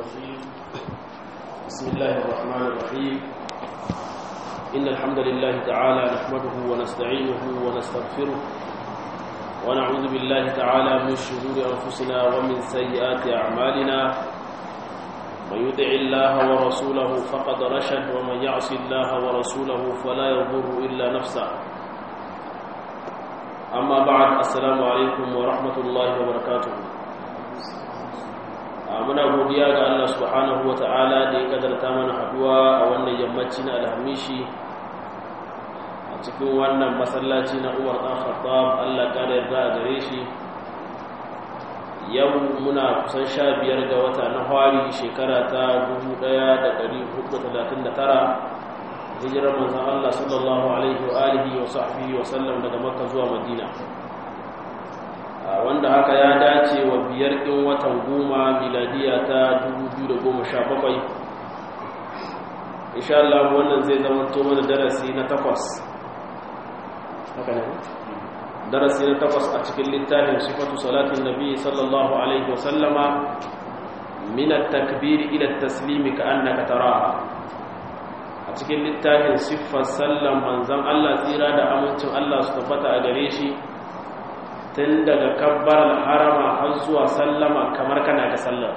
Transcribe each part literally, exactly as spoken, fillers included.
الرجيم بسم الله الرحمن الرحيم إن الحمد لله تعالى نحمده ونستعينه ونستغفره ونعوذ بالله تعالى من شرور أنفسنا ومن سيئات أعمالنا من يطع الله ورسوله فقد رشد ومن يعص الله ورسوله فلا يضر إلا نفسه أما بعد السلام عليكم ورحمة الله وبركاته muna godiya ga Allah subhanahu wata'ala da ya kadarta mana haduwa a wannan yammaci na alhamishi a cikin wannan masallaci na Umar dan Khattab Allah ya yarda a gare shi yau muna kusan sha biyar ga wata na Hawari shekara ta dubu ɗaya da ɗari hudu da talatin da tara hijirar manzon Allah sallallahu alaihi wa alihi wa sahbihi wa sallam daga Makka zuwa Madina wanda haka ya dace wa biyar ɗin watan goma miladiya ta dubu biyu da goma sha bakwai insha Allah wannan zai zama to mana darasi na takwas haka ne darasi na takwas a cikin littafin sifatu salatin nabi sallallahu alaihi wa sallama min at-takbir ila at-taslim ka'annaka taraha a cikin littafin siffar sallan manzon Allah tsira da amincin Allah su tabbata a gare shi tun daga kabbar harama har zuwa sallama kamar kana ga sallar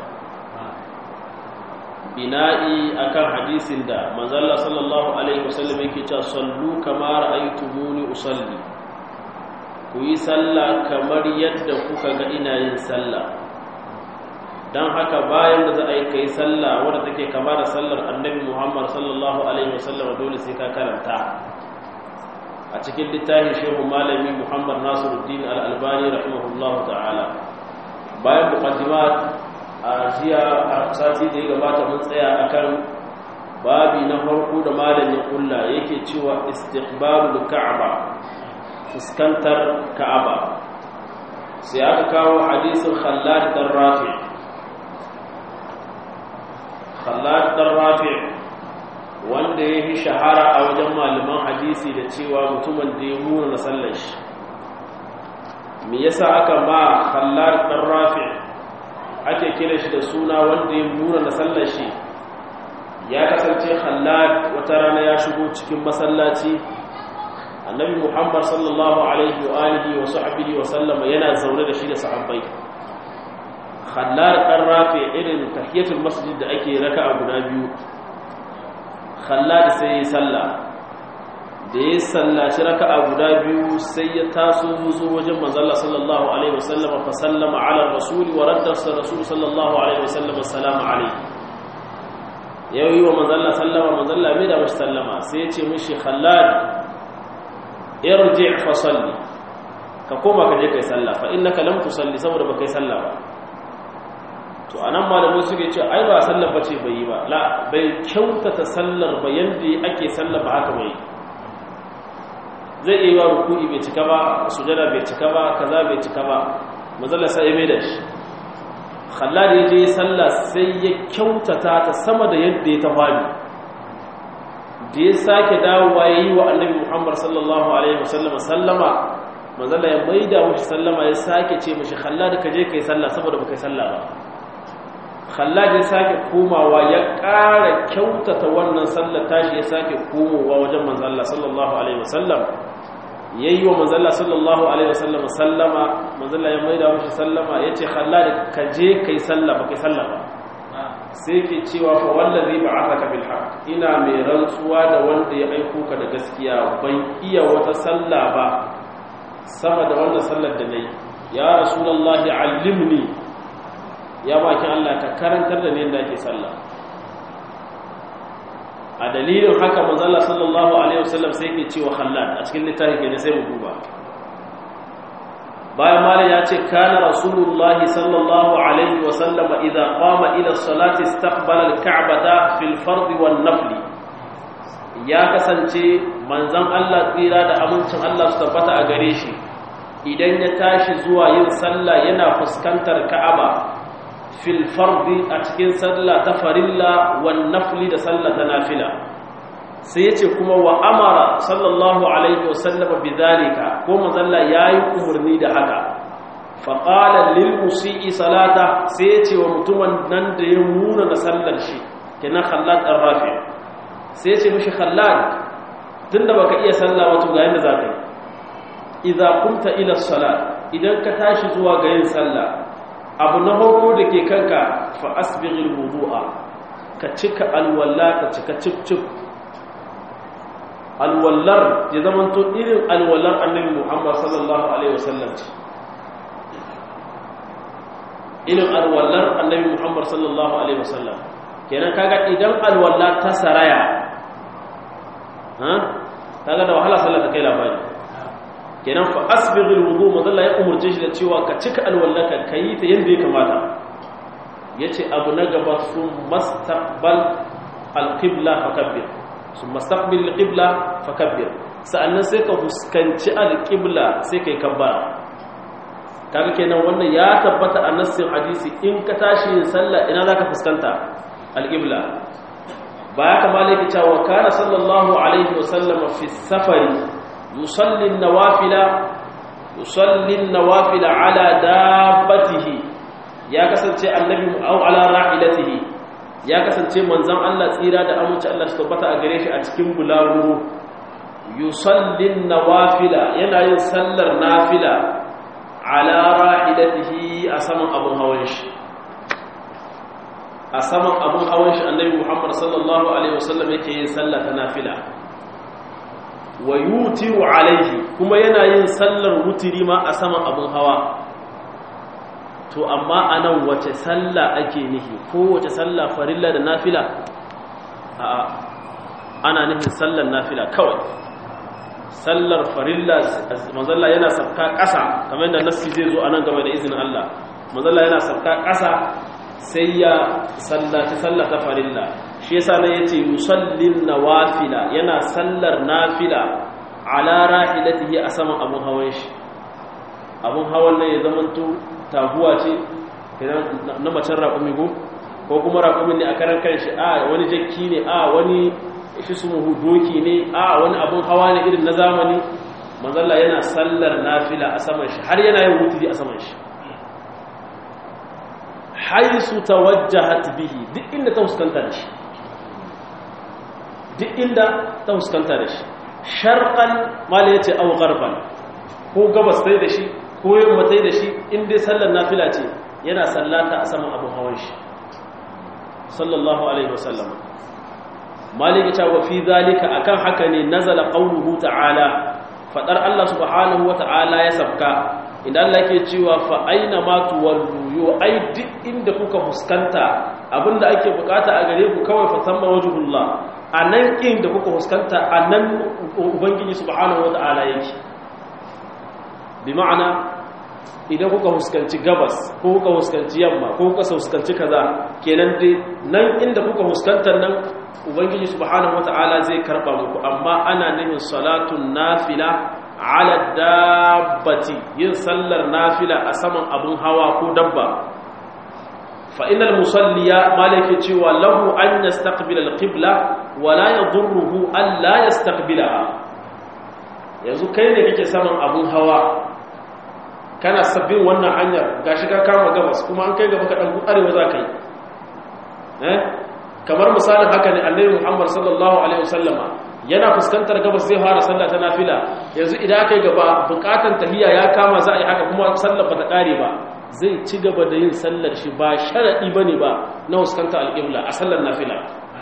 bina'i akan hadisin da manzalla sallallahu alaihi wasallam yake cewa sallu kama ra'aytumuni usalli ku yi sallah kamar yadda kuka ga ina yin sallah dan haka bayan da za a yi kai sallah wanda take kama da sallar annabi Muhammad sallallahu alaihi wasallam dole sai ka karanta a cikin littafin shehu malami Muhammad Nasiruddin Al-Albani rahimahullahu ta'ala bayan muqaddimat a jiya a sati da ya gabata mun tsaya akan babi na farko da malamin kulla yake cewa istiqbalul ka'aba fuskantar ka'aba sai aka kawo hadisin Khallad bin Rafi Khallad bin Rafi wanda ya yi shahara a wajen malaman hadisi da cewa mutumin da ya muna na sallar shi me yasa aka ma Khallad dan Rafi ake kira shi da suna wanda ya muna na sallar shi ya kasance Khallad wata rana ya shigo cikin masallaci annabi Muhammad sallallahu alaihi wa alihi wa sahbihi wa sallama yana zaune da shi da sahabbai Khallad dan Rafi irin tahiyatul masjid da ake raka'a guda biyu Khallad sai ya salla da ya sallaci raka'a guda biyu sai ya taso zuwa wajen manzon sallallahu alaihi wasallam fa sallama ala rasuli wa radda rasul sallallahu alaihi wasallam assalamu alaihi yayi wa manzon sallama manzon mai da mashi sallama sai ya ce mishi Khallad irji' fa salli ka koma ka je kai salla fa innaka lam tusalli saboda baka yi salla ba to anan malamin suke ce ai ba sallar bace bai yi ba la bai kyautata sallar ba yanda ake sallar ba haka bai zai yi wa ruku'i bai cika ba sujada bai cika ba kaza bai cika ba mazalla sai mai da shi Khallad ya je sallah sai ya kyautata ta sama da yadda ya tafani da ya sake dawowa yayi wa annabi Muhammad sallallahu alaihi wasallam sallama mazalla ya maida mishi sallama ya sake ce mishi Khallad ka je kai sallah saboda baka yi sallah ba Khallad ya sake komawa ya ƙara kyautata wannan sallar tashi ya sake komowa wajen manzon Allah sallallahu alaihi wasallam yayi wa manzon Allah sallallahu alaihi wasallam sallama manzon Allah ya maida mishi sallama yace Khallad ka je kai sallah ba kai sallah ba sai ke cewa fa wallazi ba'athaka bil haqq ina mai rantsuwa da wanda ya aiko ka da gaskiya ban iya wata sallah ba sama da wannan sallar da nayi ya rasulullahi allimni ya bakin Allah ka karantar da ne yadda ake sallah a dalilin haka manzo Allah sallallahu alaihi wasallam sai yake cewa Khallad a cikin littafin gane sai mu duba bayan malai ya ce kana rasulullahi sallallahu alaihi wasallam idza qama ila as-salati istaqbala al-ka'bata fil fard wan nafl ya kasance manzon Allah tsira da amincin Allah su tabbata a gare shi idan ya tashi zuwa yin sallah yana fuskantar Ka'aba fil fardi a cikin sallah ta farilla wan nafli da sallah ta nafila sai yace kuma wa amara sallallahu alaihi wasallam bidalika ko manzalla yayi umurni da haka faƙala lil musi'i salata sai ya ce wa mutumin nan da ya muna na sallar shi kenan Khallad ɗan Rafi sai ya ce mishi Khallad tunda baka iya sallah wato ga yanda zaka yi idza qumta ila salat idan ka tashi zuwa ga yin sallah abu na farko da ke kanka fa asbighil wudu'a ka cika alwala ka cika cip alwallar ya zamanto irin alwallar annabi Muhammad sallallahu alaihi wasallam irin alwallar annabi Muhammad sallallahu alaihi wasallam kenan kaga idan alwalla ta saraya ha kaga da wahala sallah ta kai labari kenan fa asbighil wudu madalla ya umurce shi da cewa ka cika alwallaka kai ta yanda ya kamata yace abu na gaba sun mastaqbal alqibla fakabbir sun mastaqbil alqibla fakabbir sa'annan sai ka fuskanci alqibla sai kai kabbara kaga kenan wannan ya tabbata a nassin hadisi in ka tashi yin sallah ina zaka fuskanta alqibla ba kama lake cewa kana sallallahu alaihi wasallam fi safari yusalli an-nawafila yusalli an-nawafila ala dabbatihi ya kasance annabi au ala rahilatihi ya kasance manzon Allah tsira da amince Allah su tabbata a gare shi a cikin bulaguro yusalli an-nawafila yana yin sallar nafila ala rahilatihi a saman abun hawan shi a saman abun hawan shi annabi Muhammad sallallahu alaihi wasallam yake yin sallah ta nafila wa yutiru alaihi kuma yana yin sallar wutiri ma a saman abun hawa to amma anan wace sallah ake nihi ko wace sallah farilla da nafila a ana nufin sallar nafila kawai sallar farilla manzalla yana sabka ƙasa kamar da nassi zai zo anan game da izinin Allah manzalla yana sabka ƙasa sai ya sallaci sallata farilla shi yasa ne yace yusallin nawafila yana sallar nafila ala rahilatihi a saman abun hawan shi abun hawan ne ya zamanto taguwa ce na macen raƙumi go ko kuma raƙumin ne a karan kanshi a wani jakki ne a wani shi su muhu doki ne a wani abun hawa ne irin na zamani manzalla yana sallar nafila a saman shi har yana yin wuturi a saman shi haisu tawajjahat bihi duk inda ta huskanta da shi duk inda ta huskanta da shi sharqan mala yace aw gharban ko gabas tai da shi ko yamma tai da shi in dai sallar nafila ce yana sallata a saman abun hawan shi sallallahu alaihi wasallam maliki ta wa fi zalika akan haka ne nazala qawluhu ta'ala fadar Allah subhanahu wa ta'ala ya sabka idan Allah yake cewa fa aina ma tuwallu yu ai duk inda kuka fuskanta abinda ake bukata a gare ku kawai fa tamma wajhullah anan inda kuka fuskanta anan ubangiji subhanahu wa ta'ala yake bi ma'ana idan kuka fuskanci gabas ko kuka fuskanci yamma ko kuka fuskanci kaza kenan dai nan inda kuka fuskantar nan ubangiji subhanahu wata'ala zai karba muku amma ana nufin salatun nafila ala dabbati yin sallar nafila a saman abun hawa ko dabba fa innal musalliya malaka cewa lahu an yastaqbila alqibla wa la yadurruhu an la yastaqbilaha yanzu kai ne kake saman abun hawa kana sabbin wannan hanyar gashi ka kama gabas kuma an kai gaba ka dan arewa za ka yi eh kamar misalin haka ne annabi Muhammad sallallahu alaihi wasallama yana fuskantar gabas zai fara sallah ta nafila yanzu idan aka yi gaba bukatan tahiyya ya kama za a yi haka kuma sallar bata kare ba zai ci gaba da yin sallar shi ba sharadi bane ba na fuskantar alqibla a sallar nafila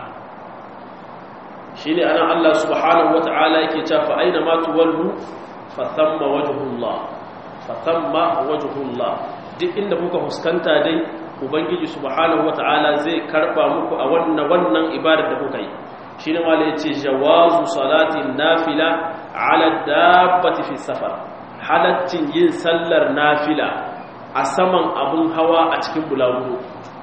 shine ana Allah subhanahu wataala yake cewa fa aina ma tuwallu fa thamma wajhullah fa thamma wajhullah duk inda kuka fuskanta dai ubangiji subhanahu wataala zai karba muku a wannan wannan ibadar da kuka yi shine malai yace jawazu salatin nafila ala dabbati fi safar halaccin yin sallar nafila a saman abun hawa a cikin bulaguro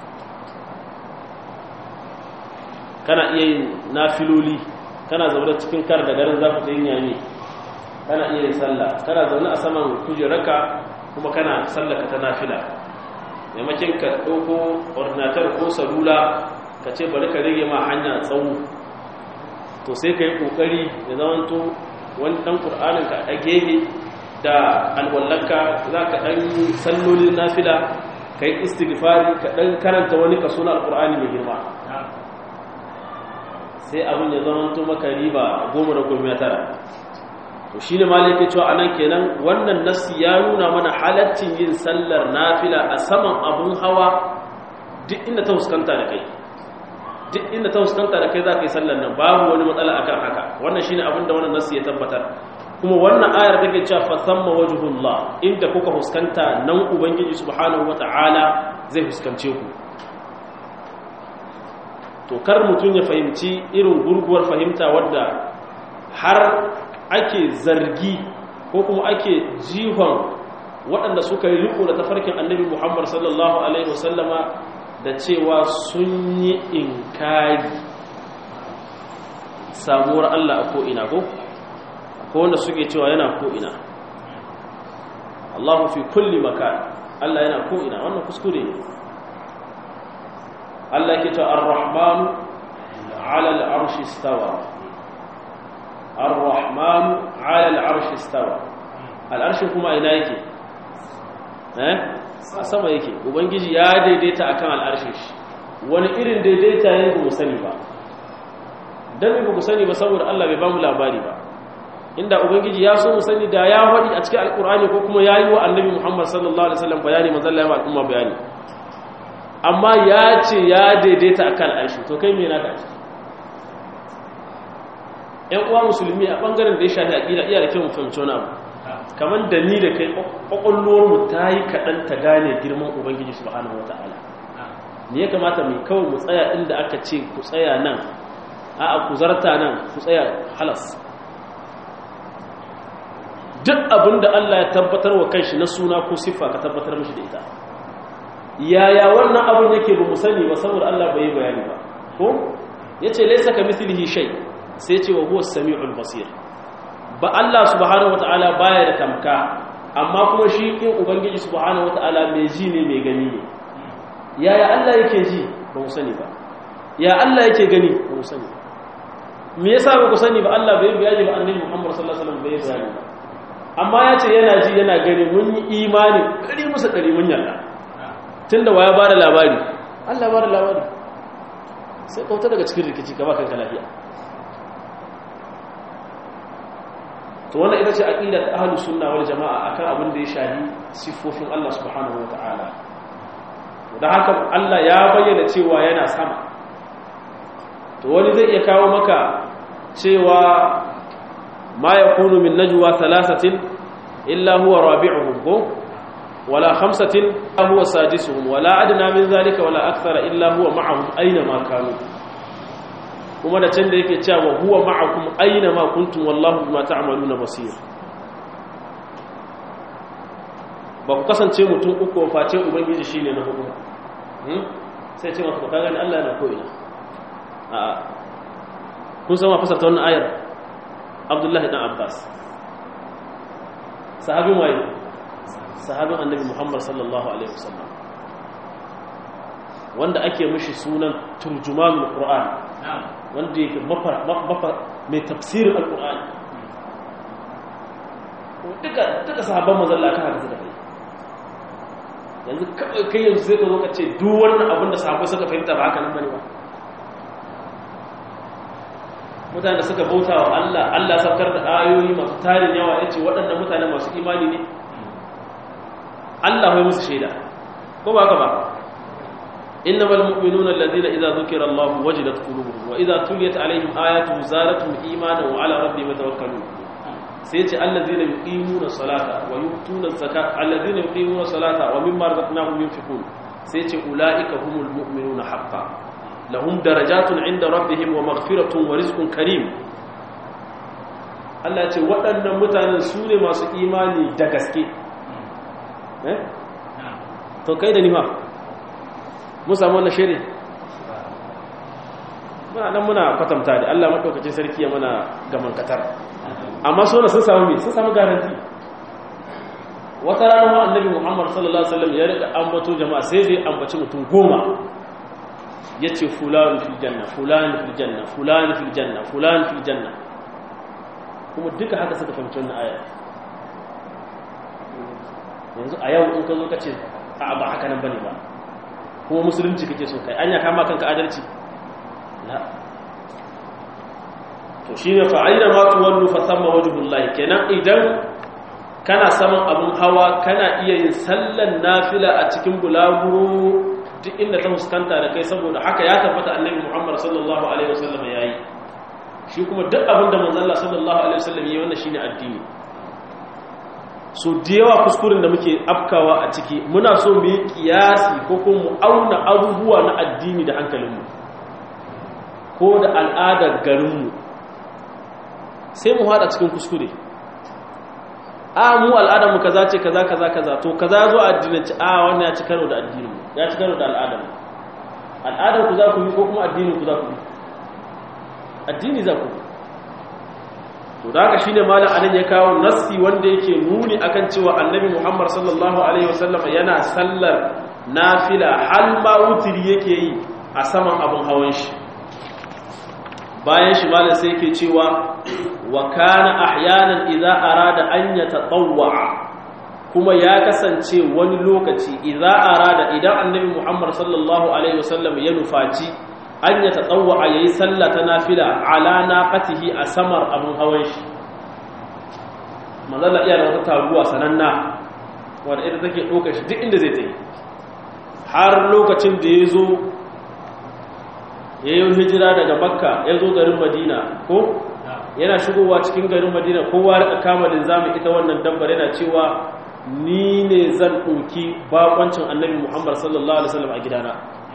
kana iya yin nafiloli kana zaune cikin kar da garin zaku ta yin yami kana iya yin sallah kana zaune a saman kujeraka kuma kana sallaka ta nafila maimakin ka ɗauko ordinatar ko salula ka ce bari ka rage ma hanya tsawo to sai ka yi ƙoƙari da zamanto wani ɗan ƙur'anin ka a gehe da alwallanka za ka ɗan sallolin nafila ka yi istighfari ka ɗan karanta wani kaso na alƙur'ani mai girma sai abin ya zama to maka riba goma da goma tara to shi ne malai ke cewa anan kenan wannan nassi ya nuna mana halaccin yin sallar nafila a saman abun hawa duk inda ta fuskanta da kai duk inda ta fuskanta da kai za ka yi sallar nan babu wani matsala akan haka wannan shine abin da wannan nassi ya tabbatar kuma wannan ayar take cewa fa thamma wajhullah inda kuka fuskanta nan ubangiji subhanahu wataala zai fuskance ku to kar mutun ya fahimci irin gurguwar fahimta wadda har ake zargi ko kuma ake jihon waɗanda suka yi riko da tafarkin annabi Muhammad sallallahu alaihi wasallama da cewa sun yi inkari samuwar Allah a ko'ina ko? ko wanda suke cewa yana ko'ina Allahu fi kulli makan Allah yana ko'ina wannan kuskure ne Allah ke cewa ar-rahmanu ala al-arshi istawa ar-rahmanu ala al-arshi istawa al-arshi kuma ina yake eh a sama yake ubangiji ya daidaita akan al-arshi wani irin daidaita ne ba mu sani ba dan ba ku sani ba saboda Allah bai ba mu labari ba inda ubangiji ya so mu sani da ya faɗi a cikin alkur'ani ko kuma yayi wa annabi Muhammad sallallahu alaihi wasallam bayani manzon Allah ya al'umma bayani amma ya ce ya daidaita akan al'arshi to kai me naka ciki ƴan uwa musulmi a bangaren da ya shafi aqida iya da kyau mu fahimci wani abu kaman da ni da kai kokolluwar mu tayi kadan ta gane girman ubangiji subhanahu wataala ne ya kamata mu kawai mu tsaya inda aka ce ku tsaya nan a'a ku zarta nan ku tsaya halas duk abinda Allah ya tabbatar wa kanshi na suna ko siffa ka tabbatar mishi da ita yaya wannan abin yake ba mu sani ba saboda Allah bai bayani ba ko yace laysa kamithlihi shay sai yace wa huwa as-sami'ul basir ba Allah subhanahu wataala baya da tamka amma kuma shi in ubangiji subhanahu wataala mai ji ne mai gani ne yaya Allah yake ji ba mu sani ba ya Allah yake gani ba mu sani me yasa ba ku sani ba Allah bai bayani ba annabi Muhammad sallallahu alaihi wasallam bai bayani ba amma yace yana ji yana gani mun yi imani kari musu kari mun yarda tunda waya bada labari Allah bada labari sai kauta daga cikin rikici ka baka lafiya to wannan ita ce aqidat ahlus sunna wal jamaa akan abin da ya shahi sifofin Allah subhanahu wataala da haka Allah ya bayyana cewa yana sama to wani zai iya kawo maka cewa ma yakunu min najwa thalathatin illa huwa rabi'uhum wala khamsatin huwa sadisuhum wala adna min zalika wala akthara illa huwa ma'ahum aina ma kanu kuma da can da yake cewa huwa ma'akum aina ma kuntum wallahu bima ta'maluna basir ba ku kasance mutum uku face ubangiji shine na hudu hmm sai ce maka ka gani Allah yana ko ina a kun san ma fasarta wannan ayar Abdullah ibn Abbas sahabin waye sahabin annabi Muhammad sallallahu alaihi wasallam wanda ake mishi sunan turjumanul Qur'an wanda yake mafar mafar mai tafsirin alqur'ani duka duka sahabban manzon Allah aka hadisi da kai yanzu kai kai yanzu sai ka zo ka ce duk wannan abin da sahabbai suka fahimta ba haka nan bane ba mutane da suka bauta wa Allah Allah saukar da ayoyi masu tarin yawa yace waɗannan mutane masu imani ne Allah ya musu shaida ko ba haka ba innamal mu'minuna alladhina idza dhukira Allahu wajilat qulubuhum wa idza tuliyat alaihim ayatuhu zadatuhum imanan wa ala rabbihim yatawakkalun sai yace alladhina yuqimuna salata wa yu'tuna zakata alladhina yuqimuna salata wa mimma razaqnahum yunfiqun sai yace ulaika humul mu'minuna haqqan lahum darajatun 'inda rabbihim wa maghfiratun wa rizqun karim Allah ce waɗannan mutanen su ne masu imani da gaske eh to kai da ni ma mu samu wannan shiri ba nan muna kwatanta da Allah madaukakin sarki ya mana gaman katar amma so sun samu me sun samu garanti wata rana annabi Muhammad sallallahu alaihi wasallam ya rika ambato jama'a sai dai ambaci mutum goma yace fulani fil janna fulani fil janna fulani fil janna fulani fil janna kuma duka haka suka fahimci wannan aya yanzu a yau in ka zo ka ce a ba haka nan bane ba kuma musulunci kake so kai anya kama kanka adalci la to shine fa aina ma tuwallu fa thamma wajhullahi kenan idan kana saman abun hawa kana iya yin sallan nafila a cikin bulaguro duk inda ta fuskanta da kai saboda haka ya tabbata annabi Muhammad sallallahu alaihi wasallam yayi shi kuma duk abin da manzon Allah sallallahu alaihi wasallam yayi wannan shine addini so da yawa kuskuren da muke afkawa a ciki muna so mu yi kiyasi ko kuma mu auna abubuwa na addini da hankalinmu ko da al'adar garinmu sai mu hada cikin kuskure a mu al'adarmu kaza ce kaza kaza kaza to kaza zo addinanci a wannan ya ci karo da addinin ya ci karo da al'adarmu al'adar ku za ku yi ko kuma addinin ku za ku yi addini za ku yi to da haka shine malam anan ya kawo nassi wanda yake nuni akan cewa annabi Muhammad sallallahu alaihi wasallam yana sallar nafila hal ma wutiri yake yi a saman abun hawan shi bayan shi malam sai yake cewa wa kana ahyanan idza arada an yatatawwa kuma ya kasance wani lokaci idza arada idan annabi Muhammad sallallahu alaihi wasallam ya nufaci an ya tatsawwa yayi sallah ta nafila ala naqatihi a samar abun hawan shi manzala iya da wata taguwa sananna wanda ita take dokar shi duk inda zai tafi har lokacin da yazo yayin hijira daga makka yazo garin madina ko yana shigowa cikin garin madina kowa da kama linzami ita wannan dabbar yana cewa ni ne zan ɗauki bakoncin annabi Muhammad sallallahu alaihi wasallam a gidana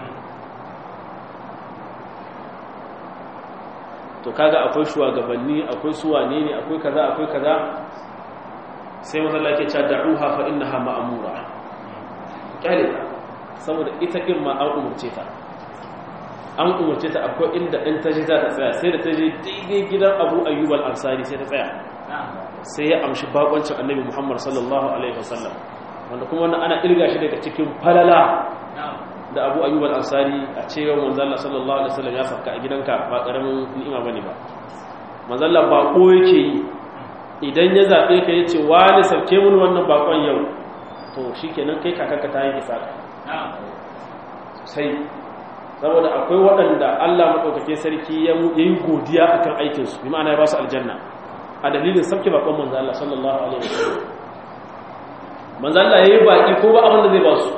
to kaga akwai shugabanni akwai suwane ne akwai kaza akwai kaza sai mazalla ke cewa da'uha fa innaha ma'mura kale saboda ita din ma an umurce ta an umurce ta akwai inda in ta ji za ta tsaya sai da ta je daidai gidan Abu Ayyub al-Ansari sai ta tsaya sai ya amshi bakoncin Annabi Muhammad sallallahu alaihi wasallam wanda kuma wannan ana kirga shi daga cikin falala da Abu Ayyub al-Ansari a cewa manzo Allah sallallahu alaihi wasallam ya saka a gidanka ba karamin ni'ima bane ba manzo Allah bako yake yi idan ya zabe ka yace wani sauke mun wannan bakon yau to shikenan kai kakanka ta yanke saka sai saboda akwai waɗanda Allah madaukake sarki ya yi godiya akan aikin su bi ma'ana ya ba su aljanna a dalilin sauke bakon manzo Allah sallallahu alaihi wasallam manzo Allah yayi baki ko ba abin da zai ba su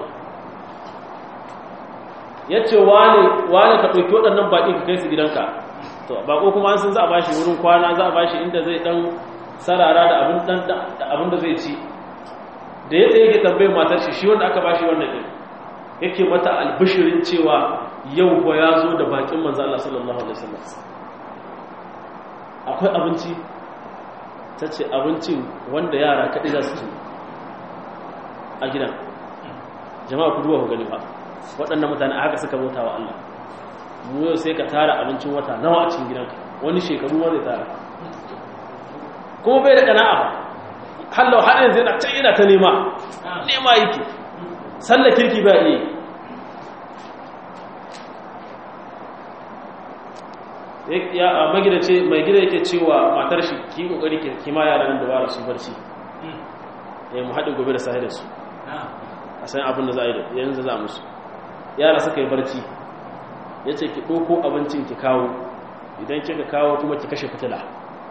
ya ce wane ka ɗauki waɗannan baƙi ka kai su gidanka to baƙo kuma an sun za a bashi wurin kwana za a bashi inda zai ɗan sarara da abin da zai ci da ya tsaye ke tambayin matar shi shi wanda aka bashi wannan ɗin yake mata albishirin cewa yau ko ya zo da baƙin manzo Allah sallallahu alaihi wasallam akwai abinci ta ce abincin wanda yara kaɗai za su ci a gidan jama'a ku duba ku gani ba waɗannan mutane a haka suka bauta wa Allah mu yau sai ka tara abincin wata nawa a cikin gidanka wani shekaru wani tara kuma bai da ƙana'a ba hallau har yanzu yana can yana ta nema nema yake sallar kirki ba iya ya magidace mai gida yake cewa matar shi ki kokari ki ma yaran da ba su barci eh mu haɗe gobe da sahi da su a san abin da za a yi da yanzu za musu yara suka yi barci ya ce ki ɗauko abincin ki kawo idan kika kawo kuma ki kashe fitila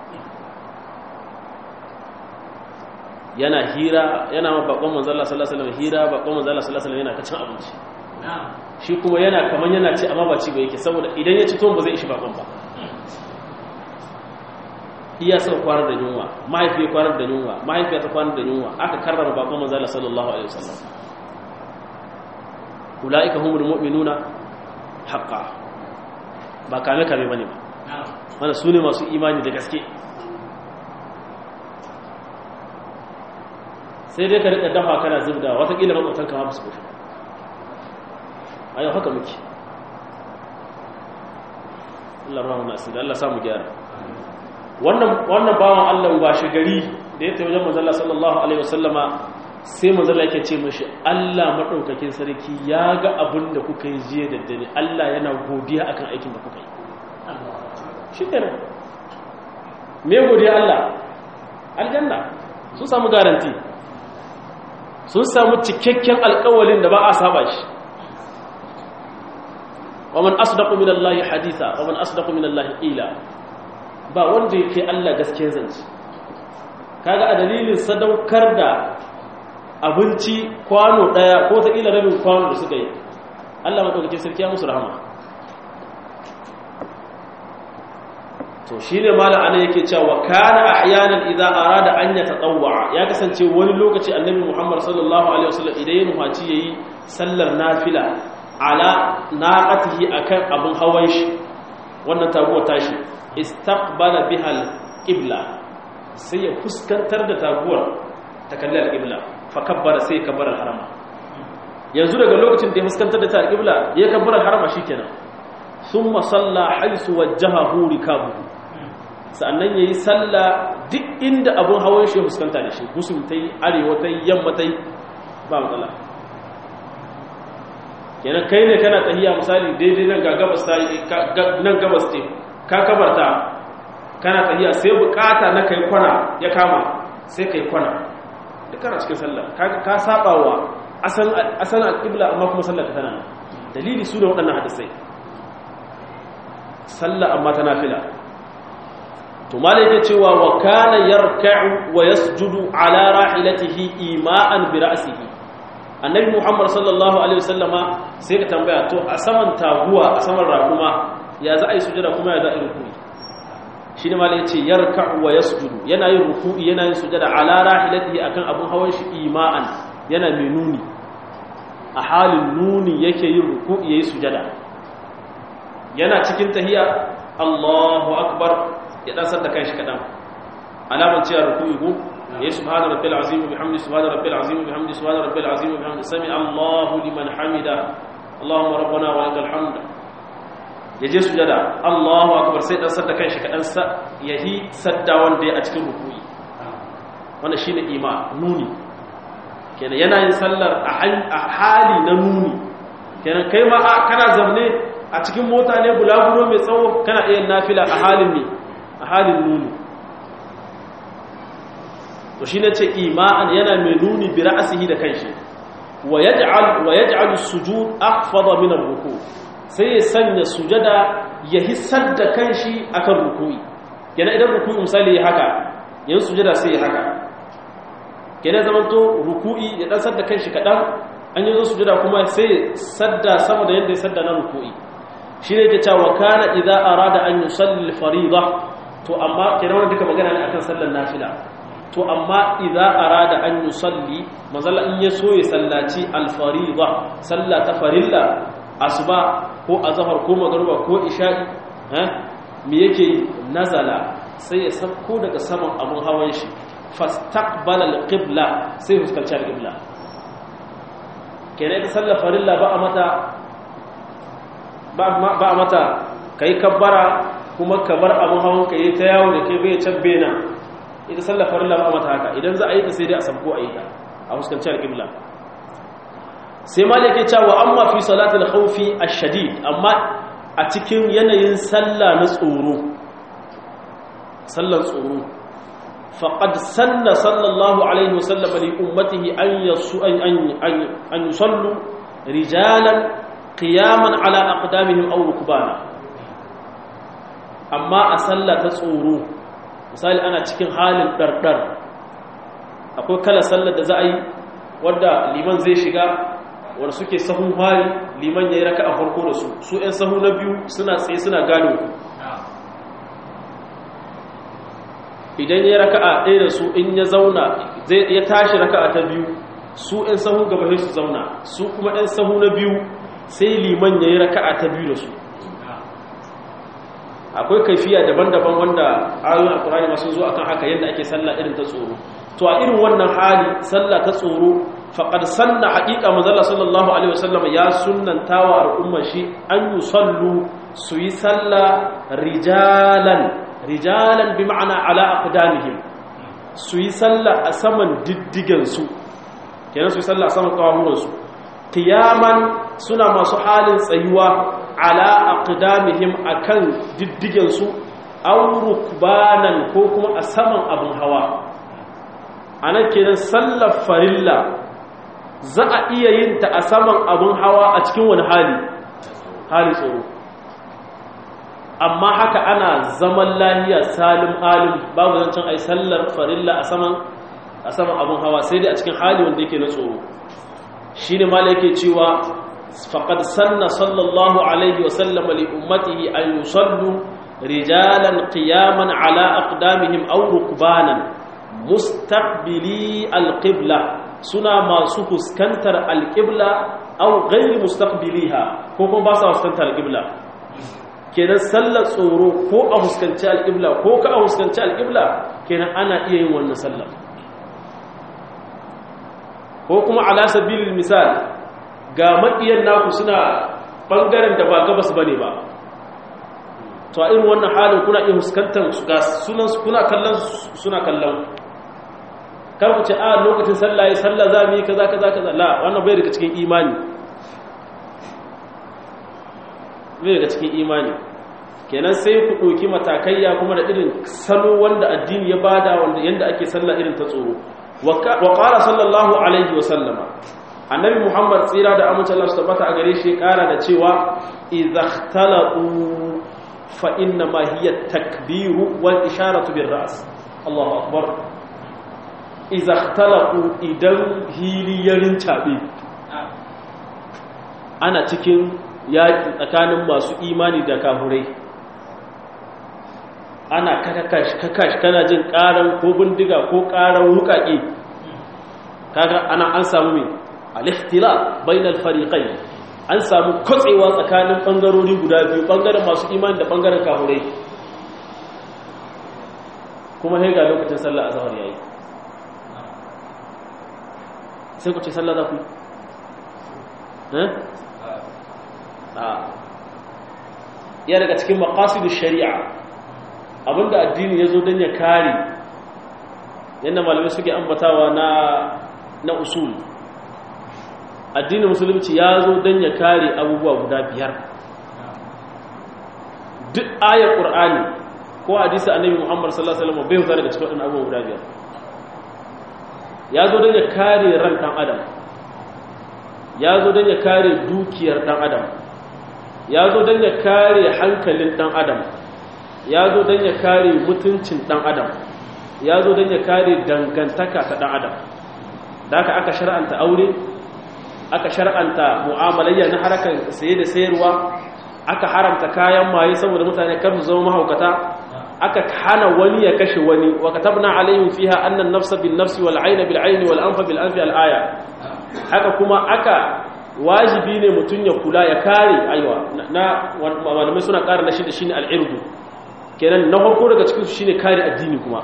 yana hira yana ma bakon manzala sallallahu alaihi wasallam hira bakon manzala sallallahu alaihi wasallam yana ta cin abinci shi kuma yana kaman yana ci amma ba ci ba yake saboda idan ya ci to ba zai ishi bakon ba iya sau kwanar da yunwa mahaifiyar kwanar da yunwa mahaifiyar ta kwanar da yunwa aka karrama bakon manzala sallallahu alaihi wasallam ulaika humul mu'minuna haqqan ba kame kame bane ba mana sune masu imani da gaske sai dai ka rika dafa kana zubda wata kila makwatan ka ma su koshi ayo haka muke Allah rahama nasi da Allah samu gyara wannan wannan bawan Allah ba shi gari da ya tafi wajen manzo Allah sallallahu alaihi wasallama sai manzala yake ce mashi Allah maɗaukakin sarki ya ga abin da kuka yi jiya da dare Allah yana godiya akan aikin da kuka yi shi kenan me godiya Allah aljanna su samu garanti sun samu cikakken alƙawalin da ba a saba shi wa man asdaqu minallahi haditha wa man asdaqu minallahi qila ba wanda yake Allah gaskiyar zance kaga a dalilin sadaukar da abinci kwano daya ko ta kila rabin kwano da suka yi Allah madaukakin sarki ya musu rahama to shine malam ana yake cewa kana ahyanan idza arada an yatatawwa ya kasance wani lokaci annabi Muhammad sallallahu alaihi wasallam idan ya nufaci yayi sallar nafila ala naqatihi akan abun hawan shi wannan taguwa tashi istaqbala biha al-qibla sai ya fuskantar da taguwar ta kalli al-qibla fa kabbara sai kabbara harama yanzu daga lokacin da ya fuskantar da ta al-qibla ya kabbara harama shikenan thumma salla haythu wajjahahu rikabuhu sannan yayi salla duk inda abun hawan shi fuskanta da shi gusum tai arewa tai yamma tai ba matsala kenan kai ne kana tahiya misali daidai nan ga gabas ta nan gabas ce ka kabarta kana tahiya sai bukata na kai kwana ya kama sai kai kwana duk kana cikin sallah kaga ka sabawa asan asan al-qibla amma kuma sallar ka tana dalili su da waɗannan hadisai sallah amma ta nafila to malai yake cewa wa kana yarka'u wa yasjudu ala rahilatihi ima'an bi ra'sihi annabi Muhammad sallallahu alaihi wasallama sai ka tambaya to a saman taguwa a saman raƙuma ya za a yi sujada kuma ya za a yi ruku'i shi ne malai yace yarka'u wa yasjudu yana yin ruku'i yana yin sujada ala rahilatihi akan abun hawan shi ima'an yana mai nuni a halin nuni yake yin ruku'i yayi sujada yana cikin tahiyya Allahu akbar ya dan sanda kanshi kadan alaman cewa ruku'i go ya subhana rabbil azim wa bihamdi subhana rabbil azim wa bihamdi subhana rabbil azim wa bihamdi sami Allahu liman hamida Allahumma rabbana wa lakal hamd yaje sujada Allahu akbar sai dan sanda kanshi kadan sa yahi sadda wanda ya a cikin ruku'i wannan shine ima nuni kenan yana yin sallar a hali na nuni kenan kai ma kana zamne a cikin mota ne bulaguro mai tsawo kana iya nafila a halin ne a halin nuni to shi ne ce ima'an yana mai nuni bi ra'asihi da kanshi wa yaj'al wa yaj'al as-sujud akhfada min ar-ruku sai ya sanya sujada ya hissar da kanshi akan ruku'i kenan idan ruku'i misali ya haka yan sujada sai ya haka kenan zaman to ruku'i ya dan sadda kanshi kadan an yi zo sujada kuma sai sadda sama da yadda ya sadda na ruku'i shi ne ke cewa kana idza arada an yusalli al-fariida to amma kenan wannan duka magana ne akan sallar nafila to amma idza arada an yusalli mazalla in ya so ya sallaci al-fariida salla ta farilla asuba ko azhar ko magruba ko isha'i eh me yake nazala sai ya sauko daga saman abun hawan shi fastaqbala al-qibla sai fuskanci al-qibla kenan ta sallar farilla ba a mata ba a mata kai kabbara kuma ka bar abun hawan ka yi ta yawo da ke bai can bena ita sallar farilla ba a mata haka idan za a yi ta sai dai a sabko a yi ta a fuskanci al-qibla sai malik ya ce wa amma fi salatul khawfi ash-shadid amma a cikin yanayin sallah na tsoro sallar tsoro faqad sanna sallallahu alaihi wasallam li ummatihi an yasu an an yusallu rijalan qiyaman ala aqdamihim aw rukbana amma a sallah ta tsoro misali ana cikin halin dardar akwai kala sallar da za a yi wanda liman zai shiga wanda suke sahun hari liman yayi raka'a farko da su su ɗan sahu na biyu suna tsaye suna gano idan yayi raka'a ɗaya da su in ya zauna zai ya tashi raka'a ta biyu su ɗan sahu gaba sai su zauna su kuma ɗan sahu na biyu sai liman yayi raka'a ta biyu da su akwai kaifiya daban-daban wanda ayoyin alkurani masu zo akan haka yadda ake sallah irin ta tsoro to a irin wannan hali sallah ta tsoro faqad sanna haqiqa manzala sallallahu alaihi wasallam ya sunnantawa al'umma shi an yusallu su yi sallah rijalan rijalan bi ma'ana ala aqdamihim su yi sallah a saman diddigan su kenan su yi sallah a saman kawunan su qiyaman suna masu halin tsayuwa ala aqdamihim akan diddigen su aw rukbanan ko kuma a saman abun hawa anan kenan sallar farilla za a iya yin ta a saman abun hawa a cikin wani hali hali tsoro amma haka ana zaman lahiya salim alim babu zancen ai sallar farilla a saman a saman abun hawa sai dai a cikin hali wanda yake na tsoro shine mala yake cewa faqad sanna sallallahu alaihi wa sallam li ummatihi an yusallu rijalan qiyaman ala aqdamihim aw rukbanan mustaqbili alqibla suna masu fuskantar alqibla aw ghayr mustaqbiliha ko kuma ba sa fuskantar alqibla kenan sallar tsoro ko a fuskanci alqibla ko ka a fuskanci alqibla kenan ana iya yin wannan sallar ko kuma ala sabilil misal ga makiyan naku suna bangaren da ba gabas bane ba to a irin wannan halin kuna iya fuskantar ga sunan kuna kallon suna kallon kar ku ce a lokacin sallah yi sallah za mu yi kaza kaza kaza la wannan bai daga cikin imani bai daga cikin imani kenan sai ku ɗauki matakaiya kuma da irin salo wanda addini ya bada wanda yanda ake sallah irin ta tsoro wa qala sallallahu alaihi wa sallama annabi muhammad tsira da amince Allah su tabbata a gare shi kara da cewa idza ikhtalatu fa inna ma hiya takbiru wal isharatu bir ra's Allahu akbar idza ikhtalatu idan hiliyarin tabe ana cikin yaki tsakanin masu imani da kafurai ana kakakash kakash kana jin karan ko bindiga ko karan wukake kaga ana an samu me al-ikhtilaf bainal fariqayn an samu kotsewa tsakanin bangarori guda biyu bangaren masu imani da bangaren kafirai kuma sai ga lokacin sallah azhar yayi sai ku ce sallah za ku eh ah ya daga cikin maqasidish shari'a abinda addini yazo dan ya kare yanda malamai suke ambatawa na na usul addinin musulunci ya zo don ya kare abubuwa guda biyar duk ayar ƙur'ani ko hadisi annabi muhammad sallallahu alaihi wasallam bai huta daga cikin waɗannan abubuwa guda biyar ya zo don ya kare ran ɗan adam ya zo don ya kare dukiyar ɗan adam ya zo don ya kare hankalin ɗan adam ya zo don ya kare mutuncin ɗan adam ya zo don ya kare dangantaka ta ɗan adam da aka aka shar'anta aure aka shar'anta mu'amalayya na harkar saye da sayarwa aka haramta kayan maye saboda mutane kar su zama mahaukata aka hana wani ya kashe wani wa katabna alaihim fiha anna an-nafsa bin-nafsi wal-'ayna bil-'ayni wal-anfa bil-anfi al-aya haka kuma aka wajibi ne mutun ya kula ya kare aiwa na malamai suna kare na shi da shine al-irdu kenan na farko daga cikin su shine kare addini kuma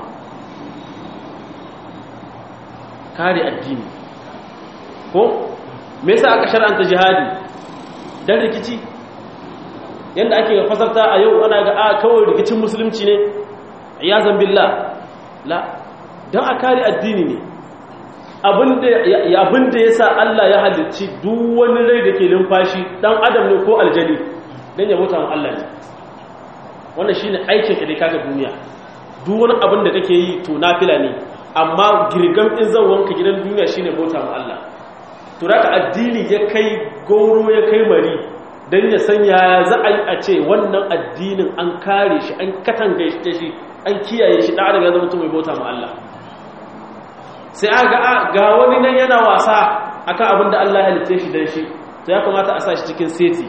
kare addini ko me yasa aka shar'anta jihadi dan rikici yanda ake fasarta a yau ana ga a kawai rikicin musulunci ne iyazan billah la dan a kare addini ne abinda abinda yasa Allah ya halicci duk wani rai da ke numfashi dan adam ne ko aljani dan ya mutu Allah ne wannan shine aikin ka dai kaga duniya duk wani abin da kake yi to nafila ne amma girgam din zawanka gidan duniya shine bauta ma Allah to raka addini ya kai goro ya kai mari dan ya sanya za a yi a ce wannan addinin an kare shi an katanga shi an kiyaye shi da daga zama mutum mai bauta ma Allah sai aga ga wani nan yana wasa akan abin da Allah ya halitta shi dan shi to ya kamata a sa shi cikin seti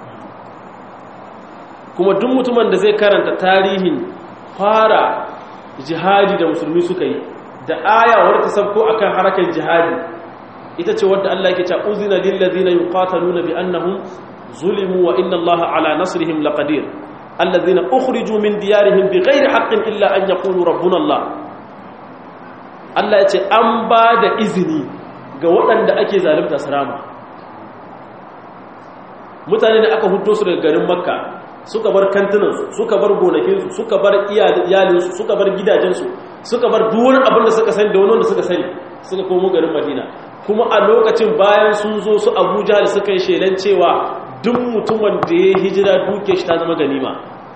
kuma duk mutumin da zai karanta tarihin fara jihadi da musulmi suka yi da aya wadda ta sabko akan harakan jihadi ita ce wadda Allah yake cewa uzina lil ladina yuqataluna bi annahum zulimu wa inna Allaha ala nasrihim laqadir alladhina ukhriju min diyarihim bighairi haqqin illa an yaqulu rabbuna Allah Allah yace an ba da izini ga waɗanda ake zalunta sarama mutane da aka hudo su daga garin Makka suka bar kantunansu suka bar gonakinsu suka bar iyalinsu suka bar gidajensu suka bar duwar abin da suka sani da wani wanda suka sani suka komo garin Madina kuma a lokacin bayan sun zo su Abuja da suka yi shelan cewa duk mutumin da ya hijira duke shi ta zama ganima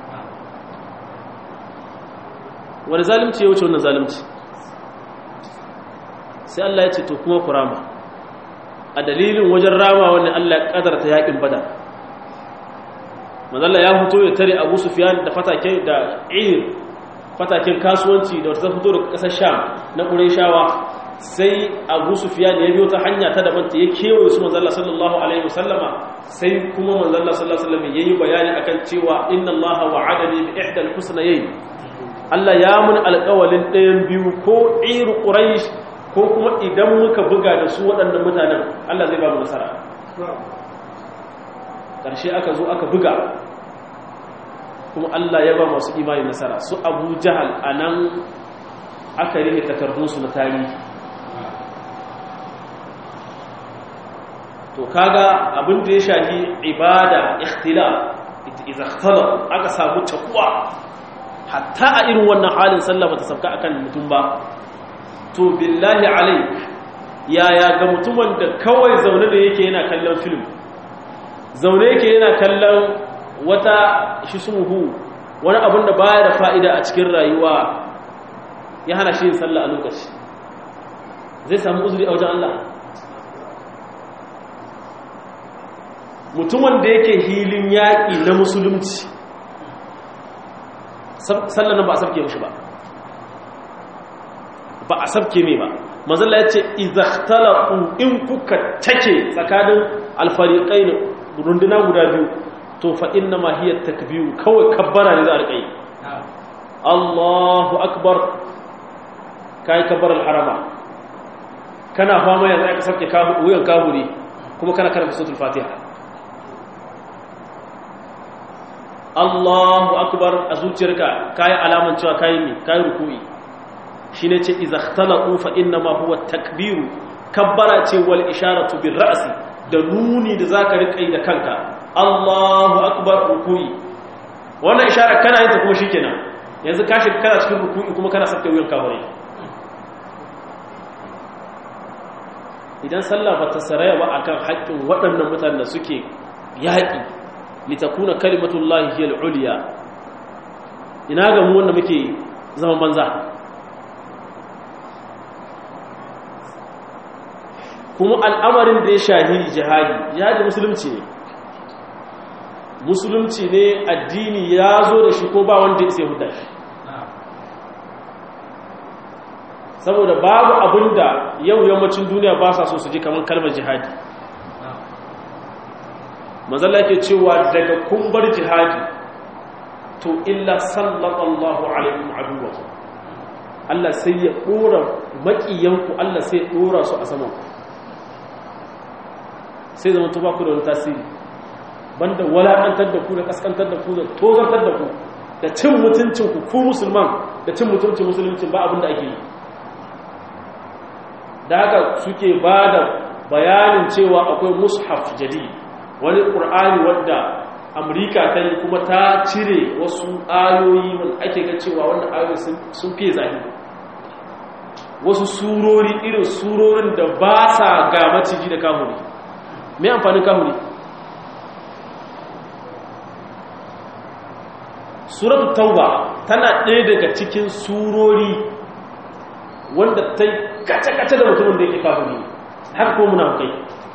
wani zalimci ya wuce wannan zalimci sai Allah ya ce to kuma kurama a dalilin wajen rama wannan Allah ya kadarta yakin badar manzalla ya fito ya tare Abu Sufyan da fatake da ir fataken kasuwanci da wata fito daga kasar Sham na Qurayshawa sai Abu Sufyan ya biyo ta hanya ta daban ta ya kewaye su manzalla sallallahu alaihi wasallama sai kuma manzalla sallallahu alaihi wasallam yayi bayani akan cewa inna Allaha wa'adani bi ihdal husnayayn Allah ya mun alƙawalin ɗayan biyu ko ir Quraysh ko kuma idan muka buga da su waɗannan mutanen Allah zai ba mu nasara ƙarshe aka zo aka buga kuma Allah ya ba masu imani nasara su Abu Jahal anan aka rike takardunsu na tarihi to kaga abin da ya shafi ibada ikhtilaf idza ikhtala aka samu takwa hatta a irin wannan halin sallah bata sabka akan mutum ba to billahi alaik yaya ga mutumin da kawai zaune da yake yana kallon film zaune yake yana kallon wata shisumuhu wani abin da baya da fa'ida a cikin rayuwa ya hana shi yin sallah a lokaci zai samu uzuri a wajen Allah mutumin da yake hilin yaƙi na musulunci sallah nan ba a sabke mishi ba ba a sabke mai ba manzala ya ce izakhtalaku in kuka take tsakanin alfariƙai ne runduna guda biyu to fa inna ma hiya takbiru kawai kabbara ne za a riƙa Allahu akbar kai kabbar al-harama kana fama yanzu aka sabke wuyan kahuri kuma kana karanta suratul fatiha Allahu akbar a zuciyarka kai alaman cewa kai ne kai ruku'i shine ce izakhtalaku fa inna ma huwa takbiru kabbara ce wal isharatu bir ra'si da nuni da zaka rika yi da kanka Allahu akbar ruku'i wannan isharar kana yin ta kuma shikenan yanzu ka shi kana cikin ruku'i kuma kana sabta wuyan kabari idan sallah ba ta saraya ba akan haƙƙin waɗannan mutanen da suke yaƙi litakuna kalimatullahi hiyal ulya ina ga mu wanda muke zaman banza kuma al'amarin da ya shahi jihadi jihadi musulunci ne musulunci ne addini ya zo da shi ko ba wanda ya sai huda shi saboda babu abinda yau yammacin duniya ba sa so su ji kamar kalmar jihadi mazalla ke cewa daga kumbar jihadi to illa sallallahu alaikum aduwakum Allah sai ya dora makiyanku Allah sai ya dora su a saman ku sai zama to ba ku da wani tasiri banda walakantar da ku da kaskantar da ku da tozartar da ku da cin mutuncin ku ku musulman da cin mutuncin musuluncin ba abin da ake yi da haka suke ba da bayanin cewa akwai mushaf jadi wani ƙur'ani wadda amurka ta yi kuma ta cire wasu ayoyi wanda ake ga cewa wanda ayoyi sun fiye zahiri wasu surori irin surorin da ba sa ga maciji da kahuri mai amfanin kahuri suratu tauba tana ɗaya daga cikin surori wanda ta yi kace-kace da mutumin da yake kahuri haka ko muna kai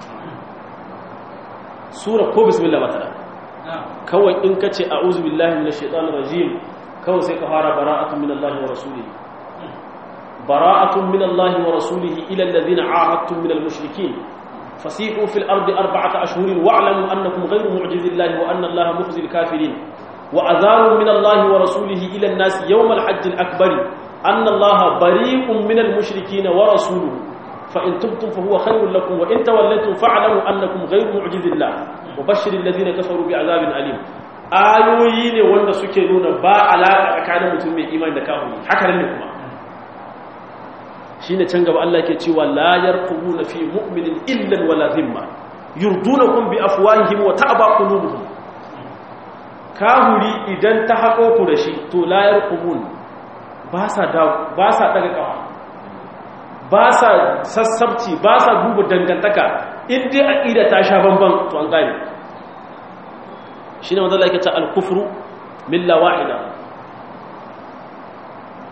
sura ko bismillah ba ta da kawai in ka ce a'udhu billahi minash shaitanir rajim kawai sai ka fara bara'atun minallahi wa rasulihi bara'atun minallahi wa rasulihi ila alladhina 'ahadtum minal mushrikeen fasihu fil ardi arba'ata ashhurin wa'lamu annakum ghayru mu'jizillahi wa anna allaha mukhzil kafirin wa adharun minallahi wa rasulihi ila an-nas yawmal hajjil akbar anna allaha bari'un minal mushrikeen wa rasuluhu فإن تبتم فهو خير لكم وإن توليتم فاعلموا أنكم غير معجز الله وبشر الذين كفروا بعذاب أليم ayoyi ne wanda suke nuna ba alaƙa tsakanin mutum mai imani da kafiri haka ne kuma shine can gaba Allah ke cewa la yarqubuna fi mu'minin illa wala dhimma yurdunakum bi afwahihim wa ta'ba qulubuhum kafiri idan ta hako ku da shi to la yarqubun ba sa da ba sa daga kafa ba sa sassabci ba sa duba dangantaka in dai aqida ta sha bamban to an gane shine wanda Allah yake ta al-kufru milla wahida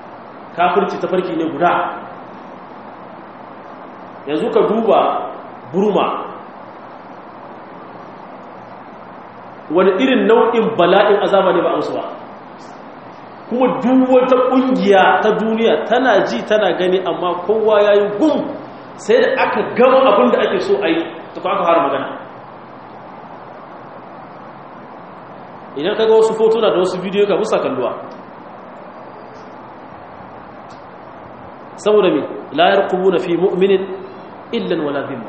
kafirci tafarki ne guda yanzu ka duba burma wani irin nau'in bala'in azaba ne ba a musu ba kuma duk wata ƙungiya ta duniya tana ji tana gani amma kowa ya yi gum sai da aka gama abin da ake so a yi ta kuma aka fara magana idan ka ga wasu fotuna da wasu bidiyo ka musa kalluwa saboda mai layar kubu na fi mu'minin illan wala zimma